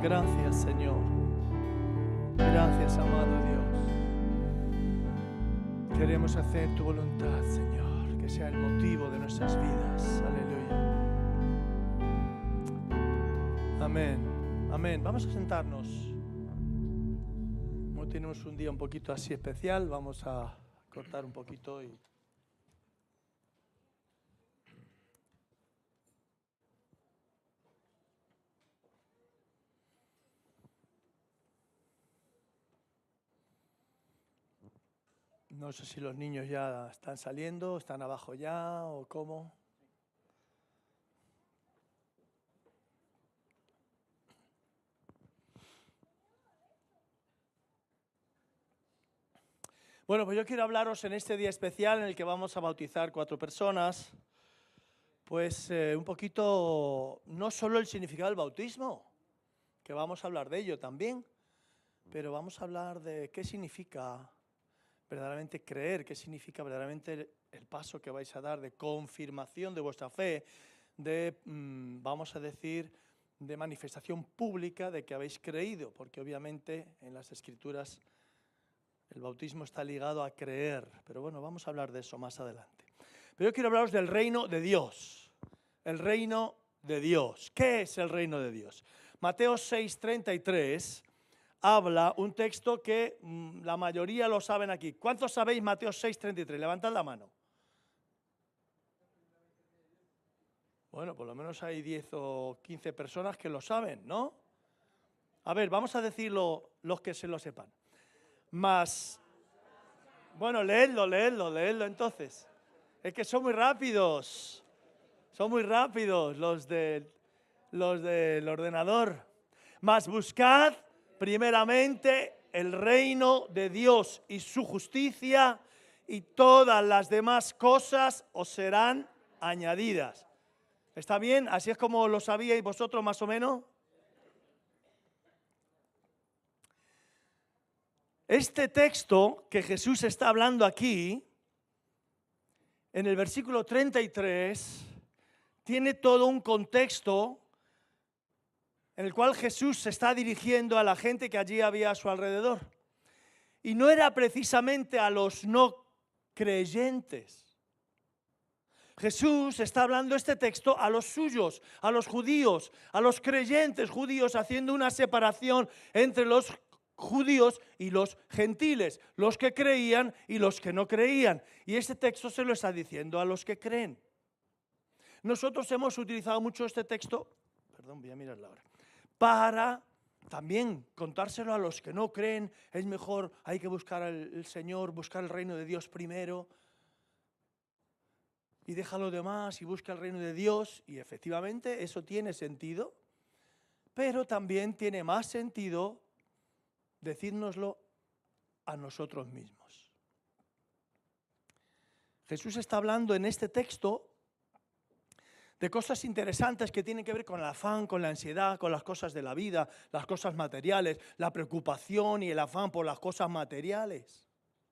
Gracias, Señor. Gracias, amado Dios. Queremos hacer tu voluntad, Señor, que sea el motivo de nuestras vidas. Aleluya. Amén. Amén. Vamos a sentarnos. Hoy tenemos un día un poquito así especial. Vamos a cortar un poquito y... No sé si los niños ya están saliendo, están abajo ya o cómo. Bueno, pues yo quiero hablaros en este día especial en el que vamos a bautizar 4 personas, pues un poquito, no solo el significado del bautismo, que vamos a hablar de ello también, pero vamos a hablar de qué significa verdaderamente creer, qué significa verdaderamente el paso que vais a dar de confirmación de vuestra fe, de, vamos a decir, de manifestación pública de que habéis creído, porque obviamente en las Escrituras el bautismo está ligado a creer, pero bueno, vamos a hablar de eso más adelante. Pero yo quiero hablaros del reino de Dios, el reino de Dios. ¿Qué es el reino de Dios? Mateo 6:33 habla un texto que la mayoría lo saben aquí. ¿Cuántos sabéis Mateo 6:33? Levantad la mano. Bueno, por lo menos hay 10 o 15 personas que lo saben, ¿no? A ver, vamos a decirlo los que se lo sepan. Más, bueno, leedlo entonces. Es que son muy rápidos los del ordenador. Mas buscad primeramente el reino de Dios y su justicia, y todas las demás cosas os serán añadidas. ¿Está bien? ¿Así es como lo sabíais vosotros más o menos? Este texto que Jesús está hablando aquí, en el versículo 33, tiene todo un contexto en el cual Jesús se está dirigiendo a la gente que allí había a su alrededor. Y no era precisamente a los no creyentes. Jesús está hablando este texto a los suyos, a los judíos, a los creyentes judíos, haciendo una separación entre los judíos y los gentiles, los que creían y los que no creían. Y este texto se lo está diciendo a los que creen. Nosotros hemos utilizado mucho este texto, voy a mirar la hora, para también contárselo a los que no creen. Es mejor, hay que buscar al Señor, buscar el reino de Dios primero, y deja lo demás y busca el reino de Dios. Y efectivamente eso tiene sentido, pero también tiene más sentido decírnoslo a nosotros mismos. Jesús está hablando en este texto de cosas interesantes que tienen que ver con el afán, con la ansiedad, con las cosas de la vida, las cosas materiales, la preocupación y el afán por las cosas materiales.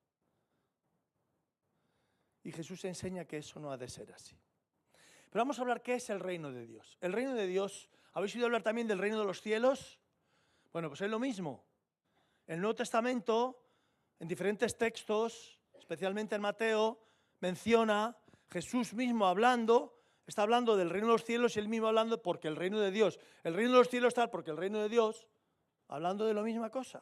Y Jesús enseña que eso no ha de ser así. Pero vamos a hablar qué es el reino de Dios. El reino de Dios, ¿habéis oído hablar también del reino de los cielos? Bueno, pues es lo mismo. El Nuevo Testamento, en diferentes textos, especialmente en Mateo, menciona Jesús mismo hablando, está hablando del reino de los cielos y él mismo hablando porque el reino de Dios. El reino de los cielos está porque el reino de Dios, hablando de la misma cosa.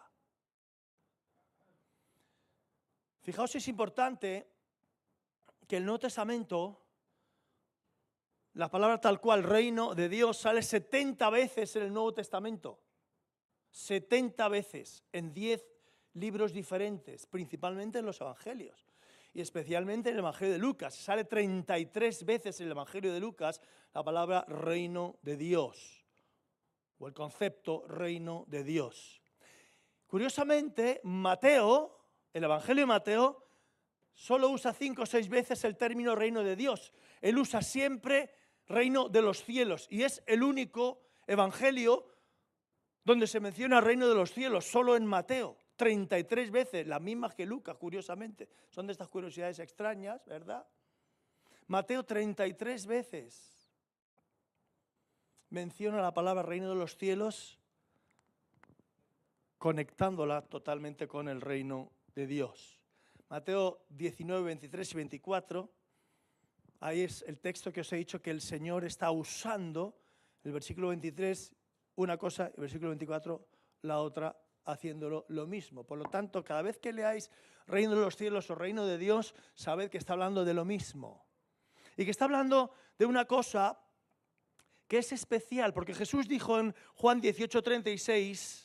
Fijaos si es importante que el Nuevo Testamento, la palabra tal cual, reino de Dios, sale 70 veces en el Nuevo Testamento. 70 veces en 10 libros diferentes, principalmente en los evangelios. Y especialmente en el Evangelio de Lucas. Sale 33 veces en el Evangelio de Lucas la palabra reino de Dios, o el concepto reino de Dios. Curiosamente, Mateo, el Evangelio de Mateo, solo usa 5 o 6 veces el término reino de Dios. Él usa siempre reino de los cielos y es el único evangelio donde se menciona reino de los cielos, solo en Mateo. 33 veces, las mismas que Lucas, curiosamente. Son de estas curiosidades extrañas, ¿verdad? Mateo 33 veces menciona la palabra reino de los cielos conectándola totalmente con el reino de Dios. Mateo 19, 23 y 24, ahí es el texto que os he dicho que el Señor está usando, el versículo 23, una cosa, el versículo 24, la otra, haciéndolo lo mismo. Por lo tanto, cada vez que leáis reino de los cielos o reino de Dios, sabed que está hablando de lo mismo. Y que está hablando de una cosa que es especial, porque Jesús dijo en Juan 18:36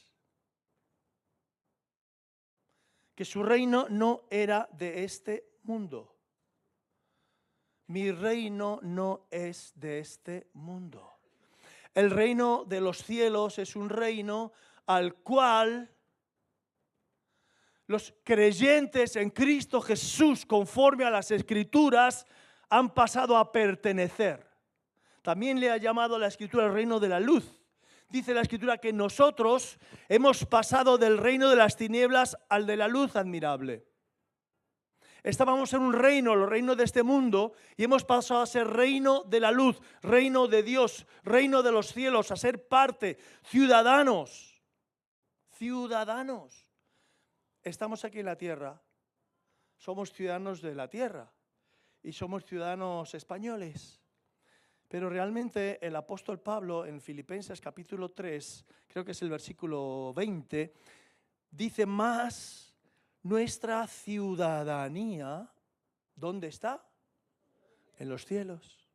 que su reino no era de este mundo. Mi reino no es de este mundo. El reino de los cielos es un reino al cual los creyentes en Cristo Jesús, conforme a las Escrituras, han pasado a pertenecer. También le ha llamado la Escritura el reino de la luz. Dice la Escritura que nosotros hemos pasado del reino de las tinieblas al de la luz admirable. Estábamos en un reino, el reino de este mundo, y hemos pasado a ser reino de la luz, reino de Dios, reino de los cielos, a ser parte, ciudadanos. Ciudadanos. Estamos aquí en la tierra, somos ciudadanos de la tierra y somos ciudadanos españoles. Pero realmente el apóstol Pablo en Filipenses capítulo 3, creo que es el versículo 20, dice más nuestra ciudadanía, ¿dónde está? En los cielos.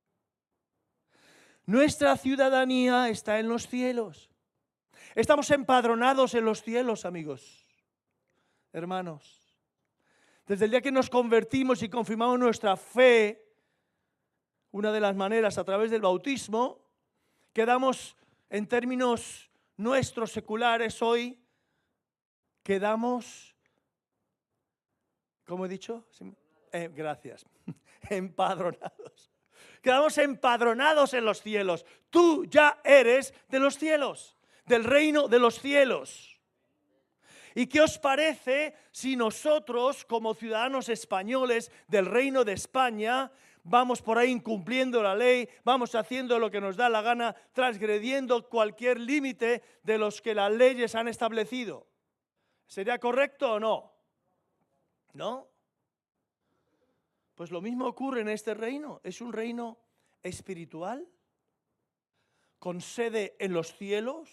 Nuestra ciudadanía está en los cielos. Estamos empadronados en los cielos, amigos, hermanos. Desde el día que nos convertimos y confirmamos nuestra fe, una de las maneras a través del bautismo, quedamos en términos nuestros seculares hoy, quedamos, ¿cómo he dicho? Gracias, empadronados. Quedamos empadronados en los cielos. Tú ya eres de los cielos, del reino de los cielos. ¿Y qué os parece si nosotros, como ciudadanos españoles del reino de España, vamos por ahí incumpliendo la ley, vamos haciendo lo que nos da la gana, transgrediendo cualquier límite de los que las leyes han establecido? ¿Sería correcto o no? ¿No? Pues lo mismo ocurre en este reino. Es un reino espiritual, con sede en los cielos,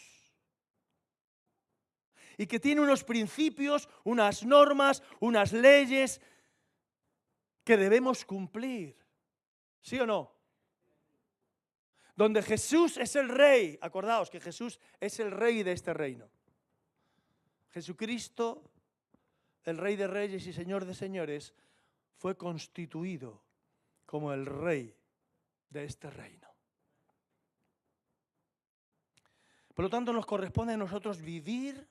y que tiene unos principios, unas normas, unas leyes que debemos cumplir. ¿Sí o no? Donde Jesús es el rey. Acordaos que Jesús es el rey de este reino. Jesucristo, el Rey de Reyes y Señor de Señores, fue constituido como el rey de este reino. Por lo tanto, nos corresponde a nosotros vivir,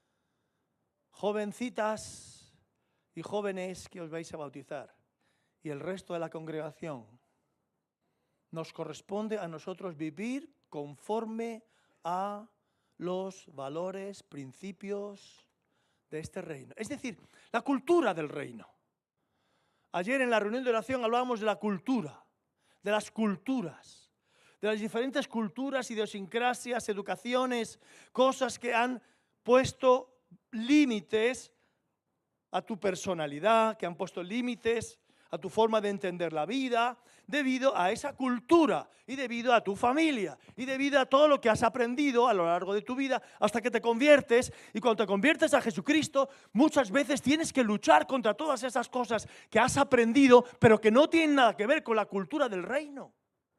jovencitas y jóvenes que os vais a bautizar, y el resto de la congregación, nos corresponde a nosotros vivir conforme a los valores, principios de este reino. Es decir, la cultura del reino. Ayer en la reunión de oración hablábamos de la cultura, de las culturas, de las diferentes culturas, idiosincrasias, educaciones, cosas que han puesto límites a tu personalidad, que han puesto límites a tu forma de entender la vida, debido a esa cultura y debido a tu familia y debido a todo lo que has aprendido a lo largo de tu vida hasta que te conviertes. Y cuando te conviertes a Jesucristo, muchas veces tienes que luchar contra todas esas cosas que has aprendido, pero que no tienen nada que ver con la cultura del reino.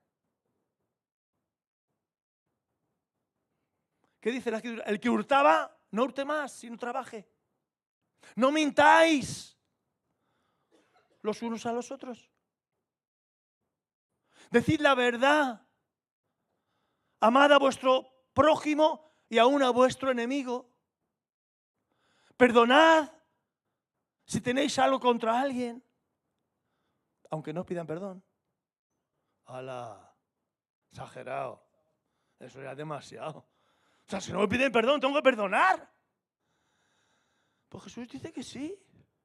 ¿Qué dice la Escritura? El que hurtaba, no hurte más, sino trabaje. No mintáis los unos a los otros. Decid la verdad. Amad a vuestro prójimo y aún a vuestro enemigo. Perdonad si tenéis algo contra alguien, aunque no os pidan perdón. ¡Hala! Exagerado. Eso ya es demasiado. O sea, si no me piden perdón, tengo que perdonar. Pues Jesús dice que sí.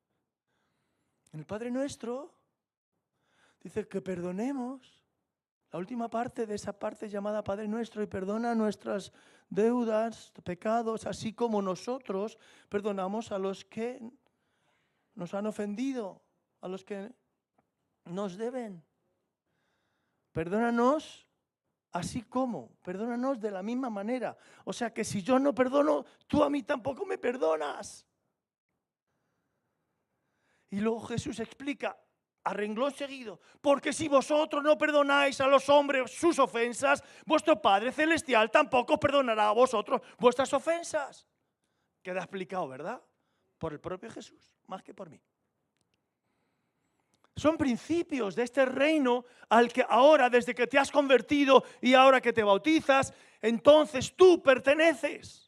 En el Padre Nuestro dice que perdonemos La última parte de esa parte llamada Padre Nuestro, y perdona nuestras deudas, pecados, así como nosotros perdonamos a los que nos han ofendido, a los que nos deben. Perdónanos así como, perdónanos de la misma manera. O sea que si yo no perdono, tú a mí tampoco me perdonas. Y luego Jesús explica a renglón seguido, porque si vosotros no perdonáis a los hombres sus ofensas, vuestro Padre Celestial tampoco perdonará a vosotros vuestras ofensas. Queda explicado, ¿verdad? Por el propio Jesús, más que por mí. Son principios de este reino al que ahora, desde que te has convertido y ahora que te bautizas, entonces tú perteneces.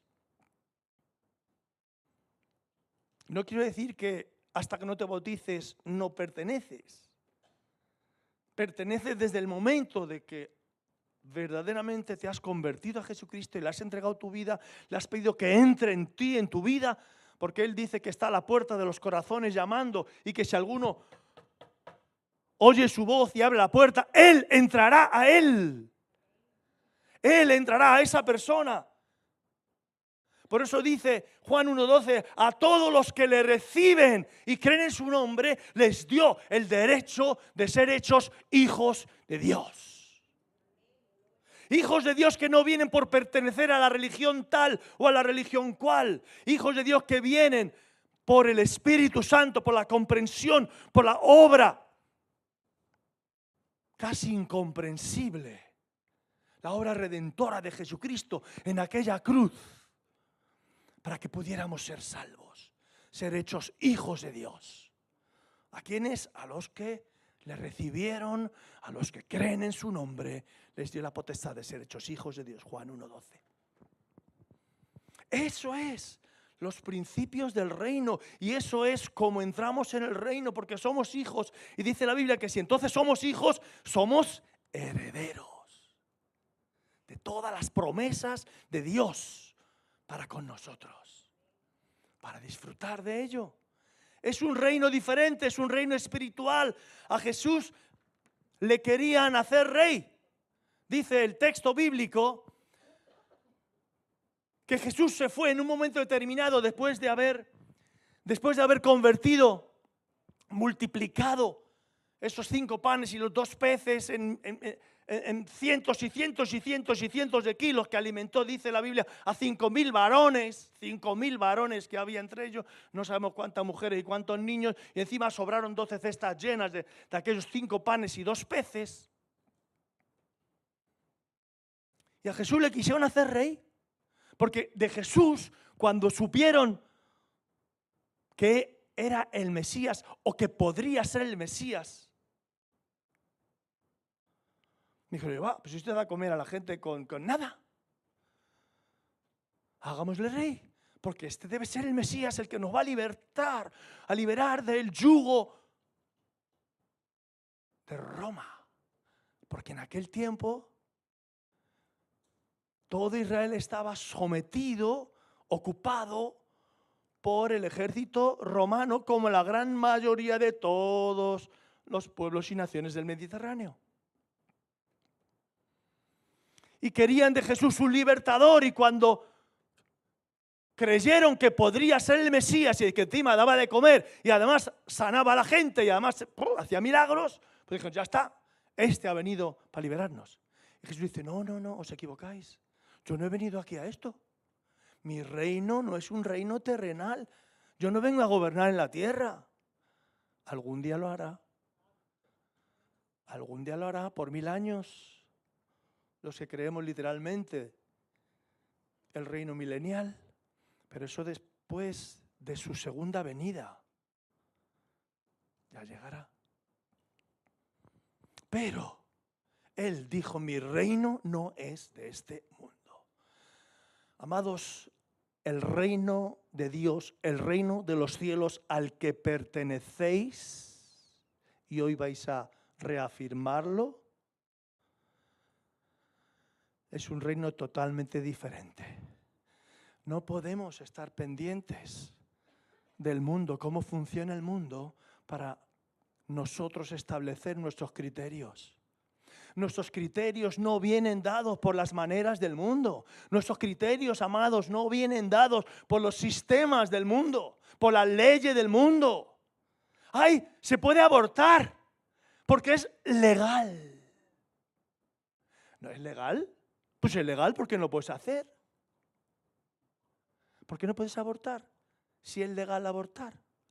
No quiero decir que hasta que no te bautices no perteneces. Perteneces desde el momento de que verdaderamente te has convertido a Jesucristo y le has entregado tu vida, le has pedido que entre en ti, en tu vida, porque Él dice que está a la puerta de los corazones llamando y que si alguno oye su voz y abre la puerta, Él entrará a él. Él entrará a esa persona. Por eso dice Juan 1:12, a todos los que le reciben y creen en su nombre, les dio el derecho de ser hechos hijos de Dios. Hijos de Dios que no vienen por pertenecer a la religión tal o a la religión cual. Hijos de Dios que vienen por el Espíritu Santo, por la comprensión, por la obra casi incomprensible, la obra redentora de Jesucristo en aquella cruz, para que pudiéramos ser salvos, ser hechos hijos de Dios. ¿A quiénes? A los que le recibieron, a los que creen en su nombre, les dio la potestad de ser hechos hijos de Dios. Juan 1:12. Eso es los principios del reino, y eso es como entramos en el reino, porque somos hijos. Y dice la Biblia que si entonces somos hijos, somos herederos de todas las promesas de Dios para con nosotros, para disfrutar de ello. Es un reino diferente, es un reino espiritual. A Jesús le querían hacer rey. Dice el texto bíblico que Jesús se fue en un momento determinado después de haber convertido, multiplicado esos 5 panes y los 2 peces en cientos y cientos y cientos y cientos de kilos, que alimentó, dice la Biblia, a 5.000 varones, 5.000 varones que había entre ellos, no sabemos cuántas mujeres y cuántos niños, y encima sobraron 12 cestas llenas de aquellos 5 panes y 2 peces. Y a Jesús le quisieron hacer rey, porque de Jesús, cuando supieron que era el Mesías o que podría ser el Mesías, dijeron, va, pues usted da a comer a la gente con nada. Hagámosle rey, porque este debe ser el Mesías, el que nos va a liberar del yugo de Roma. Porque en aquel tiempo todo Israel estaba sometido, ocupado por el ejército romano, como la gran mayoría de todos los pueblos y naciones del Mediterráneo. Y querían de Jesús un libertador, y cuando creyeron que podría ser el Mesías y que encima daba de comer y además sanaba a la gente y además hacía milagros, pues dijeron, ya está, este ha venido para liberarnos. Y Jesús dice, no, os equivocáis. Yo no he venido aquí a esto. Mi reino no es un reino terrenal. Yo no vengo a gobernar en la tierra. Algún día lo hará. Algún día lo hará por 1000 años. Los que creemos literalmente el reino milenial. Pero eso después de su segunda venida. Ya llegará. Pero Él dijo, mi reino no es de este mundo. Amados, el reino de Dios, el reino de los cielos al que pertenecéis, y hoy vais a reafirmarlo, es un reino totalmente diferente. No podemos estar pendientes del mundo, cómo funciona el mundo, para nosotros establecer nuestros criterios. Nuestros criterios no vienen dados por las maneras del mundo. Nuestros criterios, amados, no vienen dados por los sistemas del mundo, por las leyes del mundo. ¡Ay! Se puede abortar porque es legal. ¿No es legal? Pues es legal porque no lo puedes hacer. ¿Por qué no puedes abortar si es legal abortar?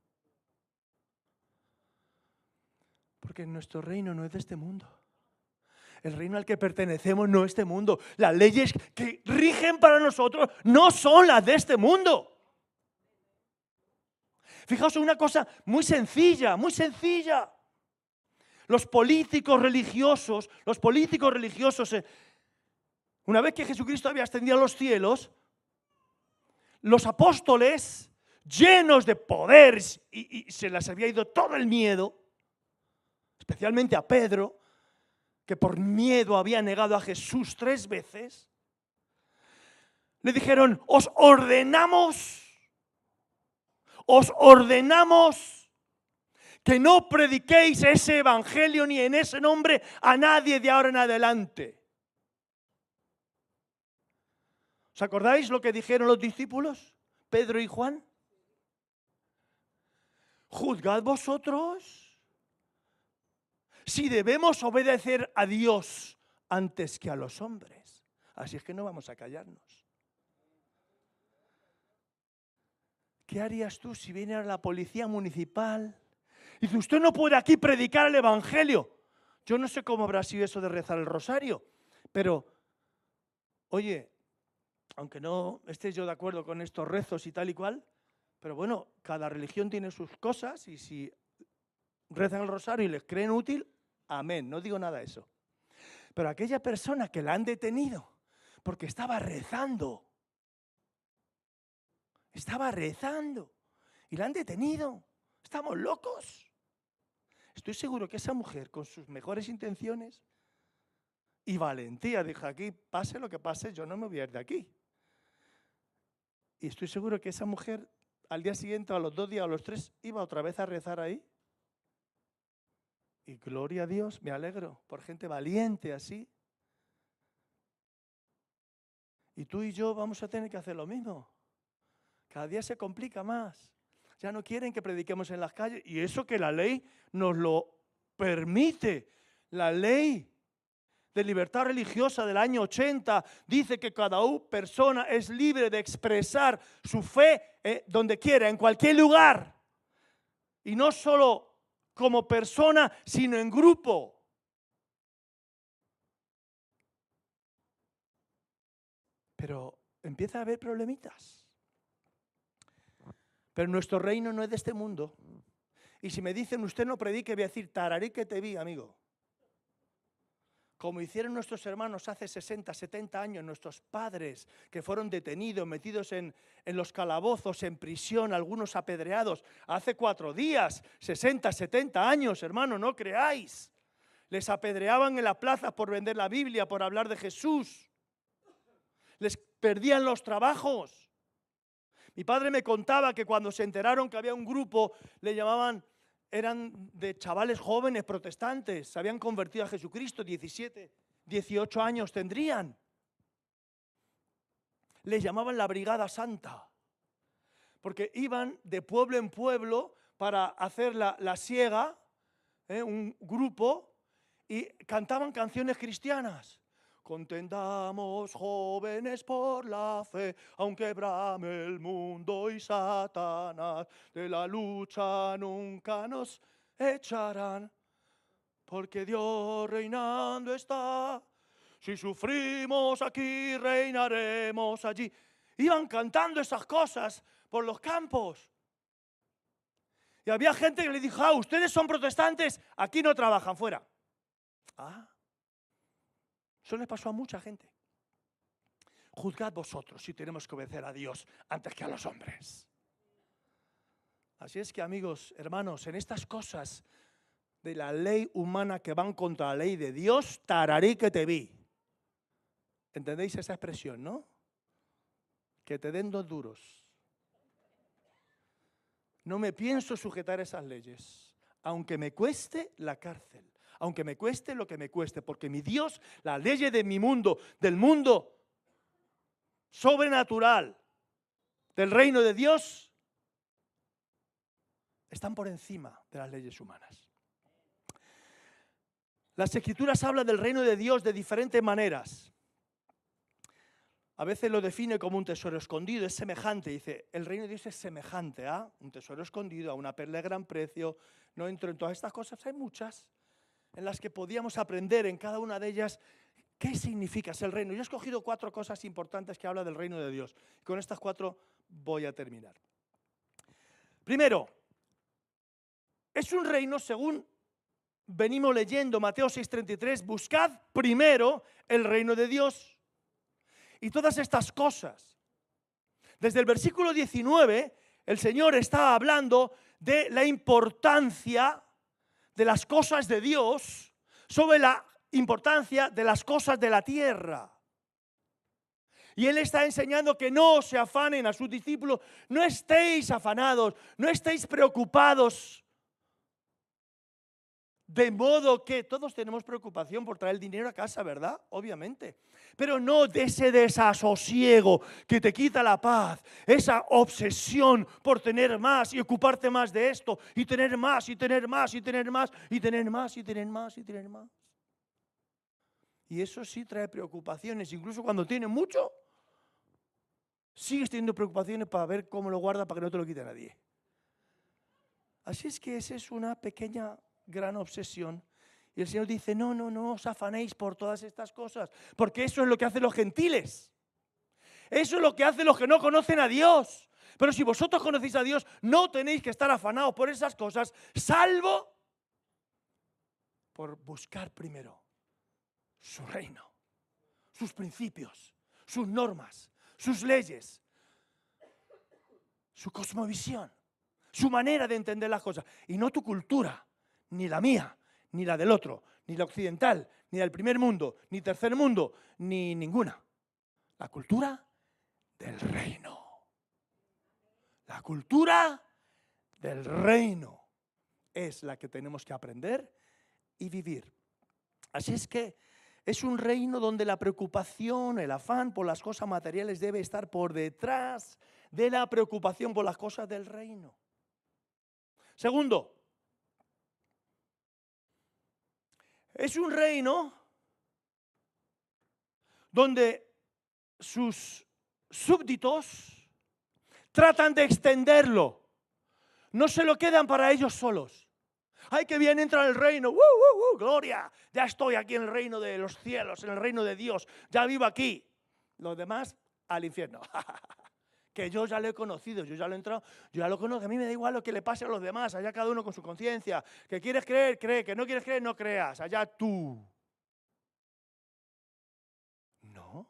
Porque nuestro reino no es de este mundo. El reino al que pertenecemos no es este mundo. Las leyes que rigen para nosotros no son las de este mundo. Fijaos en una cosa muy sencilla, muy sencilla. Los políticos religiosos, una vez que Jesucristo había ascendido a los cielos, los apóstoles, llenos de poder y se les había ido todo el miedo, especialmente a Pedro, que por miedo había negado a Jesús 3 veces, le dijeron, os ordenamos que no prediquéis ese evangelio ni en ese nombre a nadie de ahora en adelante. ¿Os acordáis lo que dijeron los discípulos, Pedro y Juan? Juzgad vosotros si debemos obedecer a Dios antes que a los hombres. Así es que no vamos a callarnos. ¿Qué harías tú si viniera la policía municipal y dice, usted no puede aquí predicar el evangelio? Yo no sé cómo habrá sido eso de rezar el rosario, pero, oye, aunque no esté yo de acuerdo con estos rezos y tal y cual, pero bueno, cada religión tiene sus cosas y si rezan el rosario y les creen útil, amén, no digo nada de eso. Pero aquella persona que la han detenido porque estaba rezando y la han detenido, ¿estamos locos? Estoy seguro que esa mujer con sus mejores intenciones y valentía dijo, aquí pase lo que pase, yo no me voy a ir de aquí. Y estoy seguro que esa mujer al día siguiente, a los 2 días, a los 3, iba otra vez a rezar ahí. Y gloria a Dios, me alegro por gente valiente así. Y tú y yo vamos a tener que hacer lo mismo. Cada día se complica más. Ya no quieren que prediquemos en las calles. Y eso que la ley nos lo permite. La ley de libertad religiosa del año 80 dice que cada persona es libre de expresar su fe donde quiera, en cualquier lugar. Y no solo como persona, sino en grupo. Pero empieza a haber problemitas. Pero nuestro reino no es de este mundo. Y si me dicen, usted no predique, voy a decir, tararí que te vi, amigo. Como hicieron nuestros hermanos hace 60, 70 años, nuestros padres que fueron detenidos, metidos en los calabozos, en prisión, algunos apedreados, hace 4 días, 60, 70 años, hermano, no creáis. Les apedreaban en la plaza por vender la Biblia, por hablar de Jesús. Les perdían los trabajos. Mi padre me contaba que cuando se enteraron que había un grupo, le llamaban, eran de chavales jóvenes protestantes, se habían convertido a Jesucristo, 17, 18 años tendrían. Les llamaban la Brigada Santa, porque iban de pueblo en pueblo para hacer la siega, un grupo, y cantaban canciones cristianas. Contendamos, jóvenes, por la fe, aunque brame el mundo y Satanás, de la lucha nunca nos echarán, porque Dios reinando está. Si sufrimos aquí, reinaremos allí. Iban cantando esas cosas por los campos. Y había gente que le dijo, ustedes son protestantes, aquí no trabajan, fuera. Eso les pasó a mucha gente. Juzgad vosotros si tenemos que obedecer a Dios antes que a los hombres. Así es que, amigos, hermanos, en estas cosas de la ley humana que van contra la ley de Dios, tararí que te vi. ¿Entendéis esa expresión, no? Que te den 2 duros. No me pienso sujetar a esas leyes, aunque me cueste la cárcel, aunque me cueste lo que me cueste, porque mi Dios, las leyes de mi mundo, del mundo sobrenatural, del reino de Dios, están por encima de las leyes humanas. Las Escrituras hablan del reino de Dios de diferentes maneras. A veces lo define como un tesoro escondido, es semejante. Dice, el reino de Dios es semejante a un tesoro escondido, a una perla de gran precio. No entro en todas estas cosas, hay muchas en las que podíamos aprender en cada una de ellas qué significa ser el reino. Yo he escogido 4 cosas importantes que habla del reino de Dios. Con estas 4 voy a terminar. Primero, es un reino según venimos leyendo Mateo 6:33, buscad primero el reino de Dios. Y todas estas cosas. Desde el versículo 19, el Señor está hablando de la importancia de las cosas de Dios sobre la importancia de las cosas de la tierra. Y Él está enseñando que no se afanen a sus discípulos, no estéis afanados, no estéis preocupados. De modo que todos tenemos preocupación por traer el dinero a casa, ¿verdad? Obviamente. Pero no de ese desasosiego que te quita la paz, esa obsesión por tener más y ocuparte más de esto, y tener más, y tener más, y tener más, y tener más, y tener más, y tener más. Y eso sí trae preocupaciones, incluso cuando tienes mucho, sigues teniendo preocupaciones para ver cómo lo guardas para que no te lo quite nadie. Así es que esa es una pequeña gran obsesión. Y el Señor dice, no os afanéis por todas estas cosas, porque eso es lo que hacen los gentiles. Eso es lo que hacen los que no conocen a Dios. Pero si vosotros conocéis a Dios, no tenéis que estar afanados por esas cosas, salvo por buscar primero su reino, sus principios, sus normas, sus leyes, su cosmovisión, su manera de entender las cosas, y no tu cultura, ni la mía, ni la del otro, ni la occidental, ni del primer mundo, ni tercer mundo, ni ninguna. La cultura del reino. La cultura del reino es la que tenemos que aprender y vivir. Así es que es un reino donde la preocupación, el afán por las cosas materiales debe estar por detrás de la preocupación por las cosas del reino. Segundo, es un reino donde sus súbditos tratan de extenderlo. No se lo quedan para ellos solos. ¡Ay, qué bien entra en el reino! ¡Gloria! Ya estoy aquí en el reino de los cielos, en el reino de Dios. Ya vivo aquí. Los demás, al infierno. Que yo ya lo he conocido, yo ya lo he entrado, yo ya lo conozco. A mí me da igual lo que le pase a los demás, allá cada uno con su conciencia. Que quieres creer, cree. Que no quieres creer, no creas. Allá tú. No.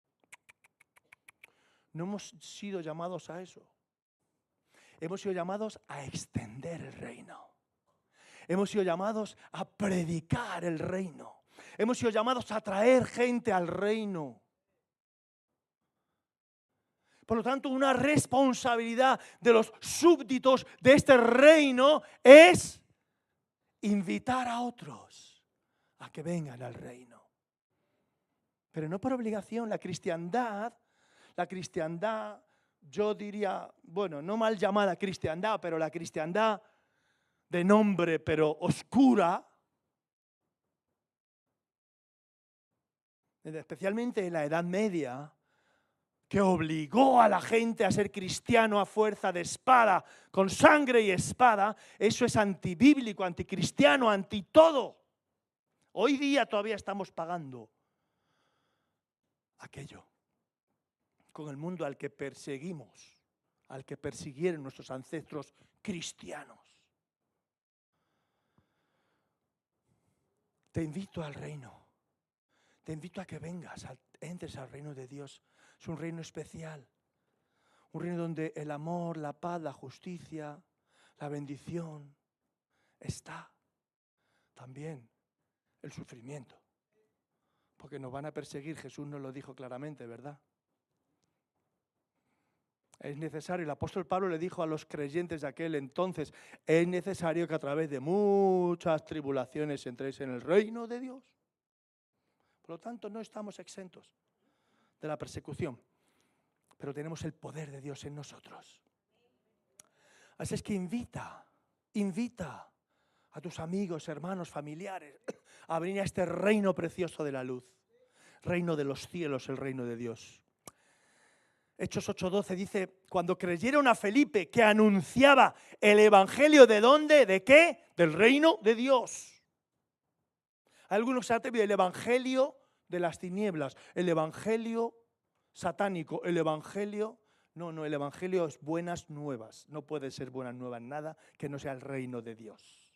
No hemos sido llamados a eso. Hemos sido llamados a extender el reino. Hemos sido llamados a predicar el reino. Hemos sido llamados a traer gente al reino. Por lo tanto, una responsabilidad de los súbditos de este reino es invitar a otros a que vengan al reino. Pero no por obligación. La cristiandad, yo diría, bueno, no mal llamada cristiandad, pero la cristiandad de nombre, pero oscura, especialmente en la Edad Media, que obligó a la gente a ser cristiano a fuerza de espada, con sangre y espada, eso es antibíblico, anticristiano, anti todo. Hoy día todavía estamos pagando aquello con el mundo al que perseguimos, al que persiguieron nuestros ancestros cristianos. Te invito al reino, te invito a que vengas, entres al reino de Dios. Es un reino especial, un reino donde el amor, la paz, la justicia, la bendición está. También el sufrimiento, porque nos van a perseguir, Jesús nos lo dijo claramente, ¿verdad? Es necesario, el apóstol Pablo le dijo a los creyentes de aquel entonces, es necesario que a través de muchas tribulaciones entréis en el reino de Dios. Por lo tanto, no estamos exentos de la persecución, pero tenemos el poder de Dios en nosotros. Así es que invita a tus amigos, hermanos, familiares a venir a este reino precioso de la luz, reino de los cielos, el reino de Dios. Hechos 8:12 dice, cuando creyeron a Felipe que anunciaba el evangelio, ¿de dónde? ¿De qué? Del reino de Dios. Hay algunos que se atreven el evangelio de las tinieblas, el evangelio satánico, el evangelio... No, el evangelio es buenas nuevas. No puede ser buenas nuevas nada que no sea el reino de Dios.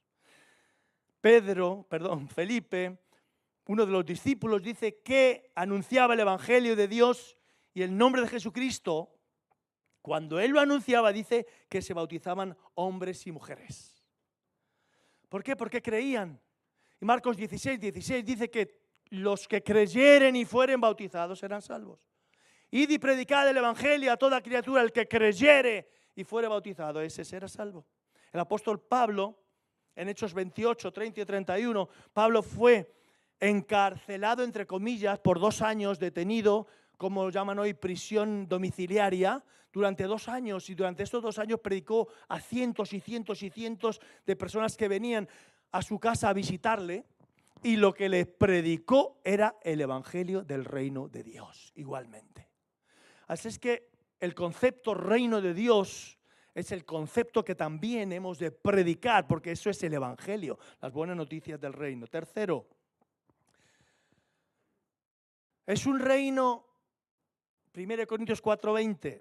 Felipe, uno de los discípulos, dice que anunciaba el evangelio de Dios y el nombre de Jesucristo. Cuando él lo anunciaba, dice que se bautizaban hombres y mujeres. ¿Por qué? Porque creían. Y Marcos 16:16 dice que los que creyeren y fueren bautizados serán salvos. Id y predicad el evangelio a toda criatura, el que creyere y fuere bautizado, ese será salvo. El apóstol Pablo, en Hechos 28, 30 y 31, Pablo fue encarcelado, entre comillas, por 2 años, detenido, como lo llaman hoy, prisión domiciliaria, durante 2 años. Y durante estos 2 años predicó a cientos y cientos y cientos de personas que venían a su casa a visitarle. Y lo que les predicó era el evangelio del reino de Dios, igualmente. Así es que el concepto reino de Dios es el concepto que también hemos de predicar, porque eso es el evangelio, las buenas noticias del reino. Tercero, es un reino, 1 Corintios 4:20,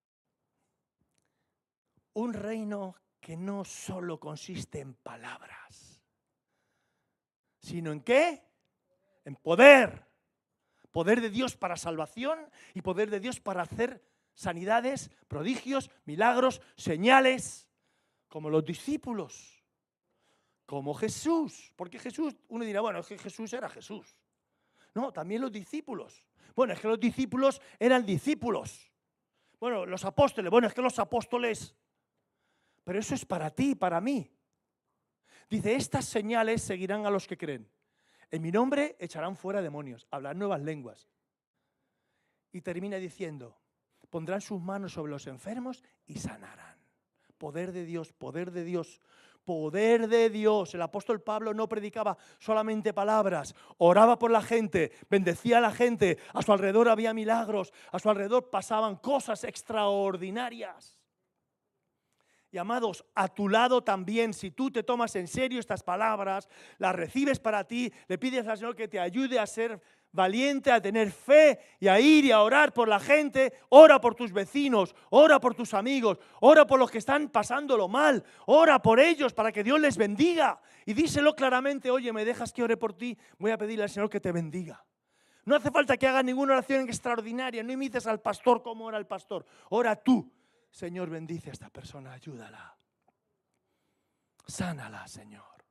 un reino que no solo consiste en palabras, sino en ¿qué? En poder. Poder de Dios para salvación y poder de Dios para hacer sanidades, prodigios, milagros, señales, como los discípulos, como Jesús. Porque Jesús, uno dirá, bueno, es que Jesús era Jesús. No, también los discípulos. Bueno, es que los discípulos eran discípulos. Bueno, los apóstoles, bueno, es que los apóstoles. Pero eso es para ti y para mí. Dice, estas señales seguirán a los que creen. En mi nombre echarán fuera demonios, hablarán nuevas lenguas. Y termina diciendo, pondrán sus manos sobre los enfermos y sanarán. Poder de Dios, poder de Dios, poder de Dios. El apóstol Pablo no predicaba solamente palabras, oraba por la gente, bendecía a la gente, a su alrededor había milagros, a su alrededor pasaban cosas extraordinarias. Y amados, a tu lado también, si tú te tomas en serio estas palabras, las recibes para ti, le pides al Señor que te ayude a ser valiente, a tener fe y a ir y a orar por la gente, ora por tus vecinos, ora por tus amigos, ora por los que están pasándolo mal, ora por ellos para que Dios les bendiga. Y díselo claramente, oye, ¿me dejas que ore por ti? Voy a pedirle al Señor que te bendiga. No hace falta que hagas ninguna oración extraordinaria, no imites al pastor como ora el pastor, ora tú. Señor, bendice a esta persona, ayúdala. Sánala, Señor.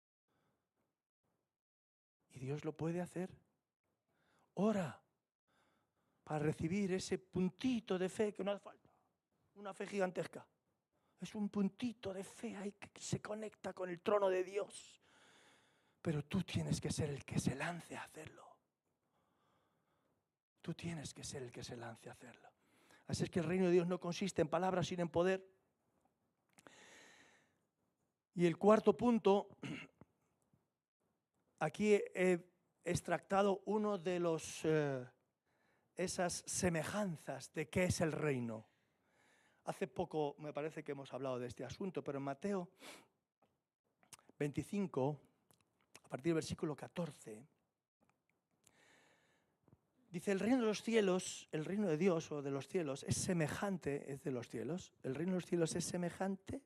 Y Dios lo puede hacer. Ora para recibir ese puntito de fe que no hace falta. Una fe gigantesca. Es un puntito de fe ahí que se conecta con el trono de Dios. Pero tú tienes que ser el que se lance a hacerlo. Tú tienes que ser el que se lance a hacerlo. Así es que el reino de Dios no consiste en palabras, sino en poder. Y el cuarto punto, aquí he extractado uno de esas semejanzas de qué es el reino. Hace poco me parece que hemos hablado de este asunto, pero en Mateo 25, a partir del versículo 14, dice, el reino de los cielos, el reino de Dios o de los cielos es semejante, es de los cielos, el reino de los cielos es semejante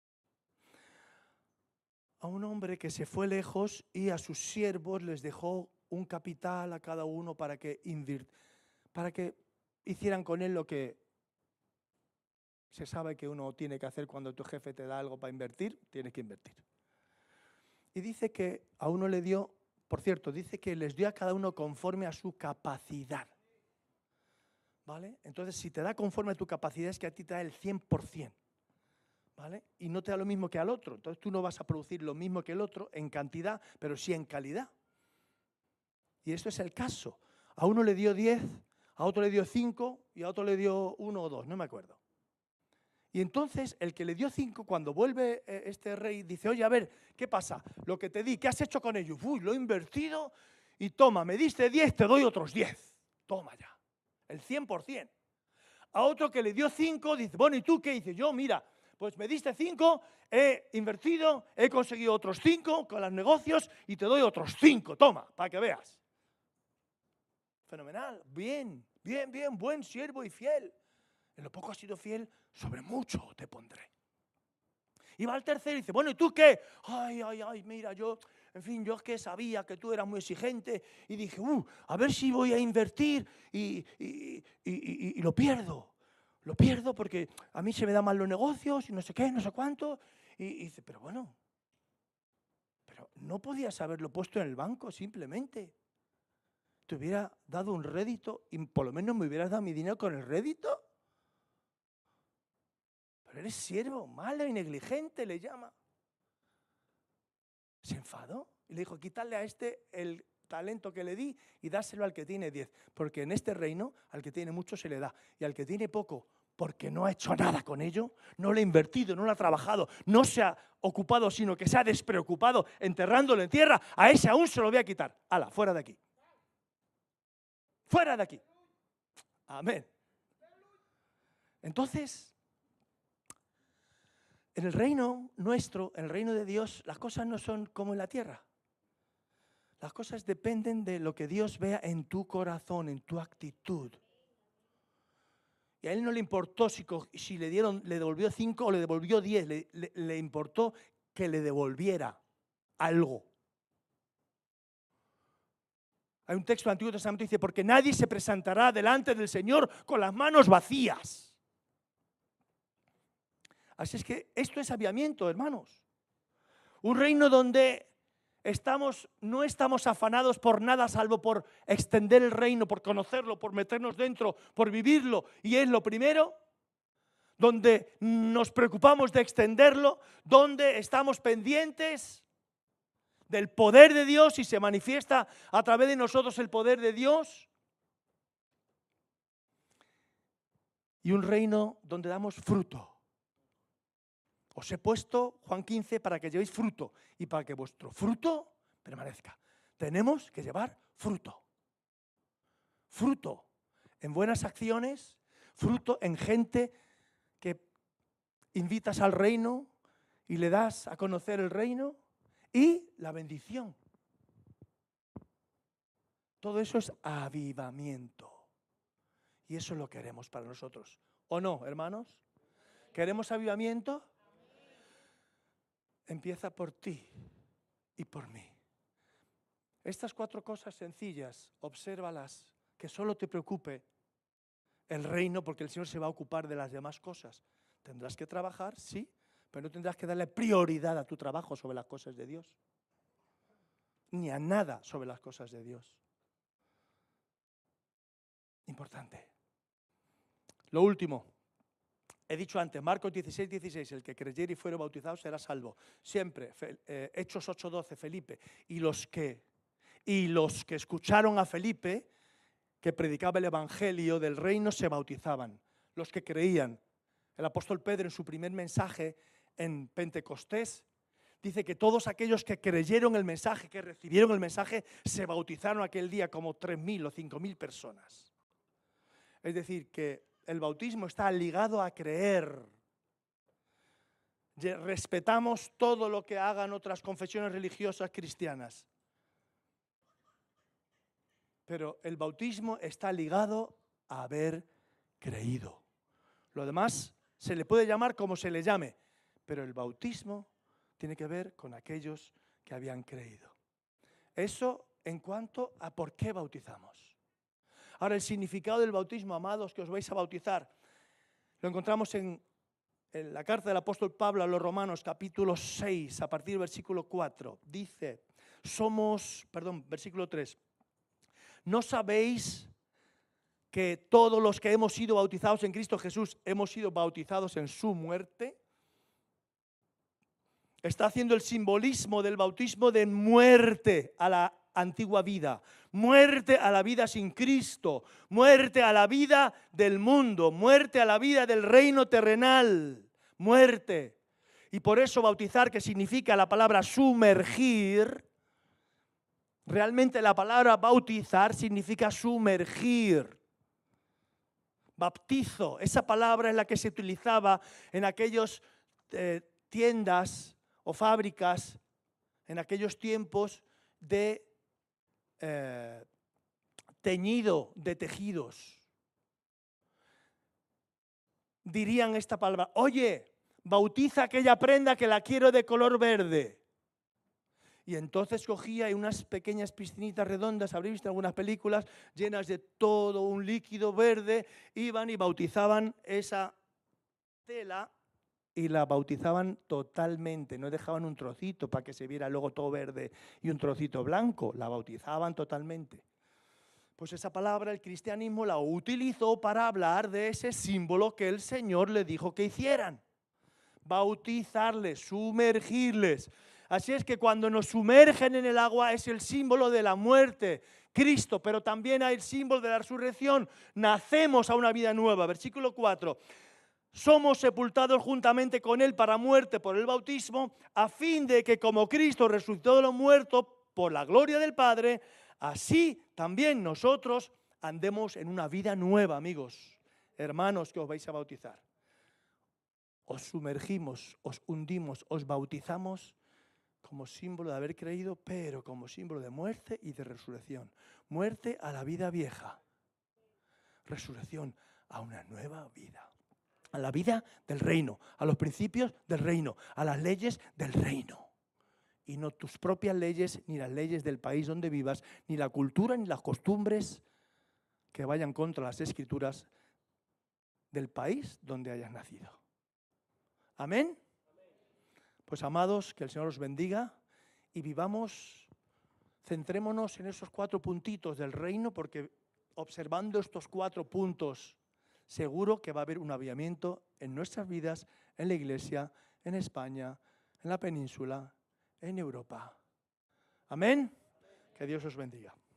a un hombre que se fue lejos y a sus siervos les dejó un capital a cada uno para que hicieran con él lo que se sabe que uno tiene que hacer cuando tu jefe te da algo para invertir, tienes que invertir. Y dice que a uno le dio, por cierto, dice que les dio a cada uno conforme a su capacidad. ¿vale? Entonces, si te da conforme a tu capacidad, es que a ti te da el 100%, ¿vale? Y no te da lo mismo que al otro. Entonces, tú no vas a producir lo mismo que el otro en cantidad, pero sí en calidad. Y esto es el caso. A uno le dio 10, a otro le dio 5 y a otro le dio 1 o 2, no me acuerdo. Y entonces el que le dio 5, cuando vuelve este rey, dice, oye, a ver, ¿qué pasa? Lo que te di, ¿qué has hecho con ello? Uy, lo he invertido y toma, me diste 10, te doy otros 10. Toma ya, el 100%. A otro que le dio 5, dice, bueno, ¿y tú qué dices? Yo, mira, pues me diste 5, he invertido, he conseguido otros 5 con los negocios y te doy otros 5, toma, para que veas. Fenomenal, bien, bien, bien, buen siervo y fiel. En lo poco has sido fiel, sobre mucho te pondré. Y va al tercero y dice, bueno, ¿y tú qué? Ay, mira, yo, en fin, yo es que sabía que tú eras muy exigente y dije, a ver si voy a invertir y lo pierdo. Lo pierdo porque a mí se me dan mal los negocios y no sé qué, no sé cuánto. Y dice, pero bueno, pero no podías haberlo puesto en el banco simplemente. Te hubiera dado un rédito y por lo menos me hubieras dado mi dinero con el rédito. Pero eres siervo, malo y negligente, le llama. Se enfadó y le dijo, quítale a este el talento que le di y dáselo al que tiene 10. Porque en este reino, al que tiene mucho se le da. Y al que tiene poco, porque no ha hecho nada con ello, no lo ha invertido, no lo ha trabajado, no se ha ocupado, sino que se ha despreocupado enterrándolo en tierra, a ese aún se lo voy a quitar. ¡Hala, fuera de aquí! ¡Fuera de aquí! Amén. Entonces, en el reino nuestro, en el reino de Dios, las cosas no son como en la tierra. Las cosas dependen de lo que Dios vea en tu corazón, en tu actitud. Y a él no le importó si le devolvió 5 o le devolvió 10, le importó que le devolviera algo. Hay un texto del Antiguo Testamento que dice, porque nadie se presentará delante del Señor con las manos vacías. Así es que esto es aviamiento, hermanos. Un reino donde no estamos afanados por nada salvo por extender el reino, por conocerlo, por meternos dentro, por vivirlo. Y es lo primero, donde nos preocupamos de extenderlo, donde estamos pendientes del poder de Dios y se manifiesta a través de nosotros el poder de Dios. Y un reino donde damos fruto. Os he puesto, Juan 15, para que llevéis fruto y para que vuestro fruto permanezca. Tenemos que llevar fruto. Fruto en buenas acciones, fruto en gente que invitas al reino y le das a conocer el reino y la bendición. Todo eso es avivamiento. Y eso lo queremos para nosotros. ¿O no, hermanos? ¿Queremos avivamiento? Empieza por ti y por mí. Estas 4 cosas sencillas, obsérvalas, que solo te preocupe el reino, porque el Señor se va a ocupar de las demás cosas. Tendrás que trabajar, sí, pero no tendrás que darle prioridad a tu trabajo sobre las cosas de Dios, ni a nada sobre las cosas de Dios. Importante. Lo último. He dicho antes, Marcos 16, el que creyere y fuere bautizado será salvo. Siempre, Hechos 8:12, Felipe. Y los que escucharon a Felipe, que predicaba el evangelio del reino, se bautizaban. Los que creían. El apóstol Pedro en su primer mensaje en Pentecostés dice que todos aquellos que creyeron el mensaje, que recibieron el mensaje, se bautizaron aquel día como 3.000 o 5.000 personas. Es decir, que el bautismo está ligado a creer. Respetamos todo lo que hagan otras confesiones religiosas cristianas. Pero el bautismo está ligado a haber creído. Lo demás se le puede llamar como se le llame, pero el bautismo tiene que ver con aquellos que habían creído. Eso en cuanto a por qué bautizamos. Ahora, el significado del bautismo, amados, que os vais a bautizar, lo encontramos en la carta del apóstol Pablo a los Romanos, capítulo 6, a partir del versículo 4. Dice, versículo 3. ¿No sabéis que todos los que hemos sido bautizados en Cristo Jesús hemos sido bautizados en su muerte. Está haciendo el simbolismo del bautismo de muerte a la antigua vida, muerte a la vida sin Cristo, muerte a la vida del mundo, muerte a la vida del reino terrenal, muerte. Y por eso bautizar, que significa la palabra sumergir, realmente la palabra bautizar significa sumergir. Baptizo, esa palabra es la que se utilizaba en aquellas tiendas o fábricas, en aquellos tiempos de teñido de tejidos. Dirían esta palabra: oye, bautiza aquella prenda que la quiero de color verde. Y entonces cogía unas pequeñas piscinitas redondas, habréis visto algunas películas, llenas de todo un líquido verde, iban y bautizaban esa tela y la bautizaban totalmente, no dejaban un trocito para que se viera luego todo verde y un trocito blanco, la bautizaban totalmente. Pues esa palabra el cristianismo la utilizó para hablar de ese símbolo que el Señor le dijo que hicieran. Bautizarles, sumergirles. Así es que cuando nos sumergen en el agua es el símbolo de la muerte, Cristo, pero también hay el símbolo de la resurrección. Nacemos a una vida nueva. Versículo 4. Somos sepultados juntamente con Él para muerte por el bautismo, a fin de que como Cristo resucitó de los muertos por la gloria del Padre, así también nosotros andemos en una vida nueva, amigos, hermanos que os vais a bautizar. Os sumergimos, os hundimos, os bautizamos como símbolo de haber creído, pero como símbolo de muerte y de resurrección. Muerte a la vida vieja, resurrección a una nueva vida, a la vida del reino, a los principios del reino, a las leyes del reino. Y no tus propias leyes, ni las leyes del país donde vivas, ni la cultura, ni las costumbres que vayan contra las escrituras del país donde hayas nacido. ¿Amén? Pues amados, que el Señor os bendiga y vivamos, centrémonos en esos 4 puntitos del reino, porque observando estos 4 puntos, seguro que va a haber un avivamiento en nuestras vidas, en la iglesia, en España, en la península, en Europa. Amén. Que Dios os bendiga.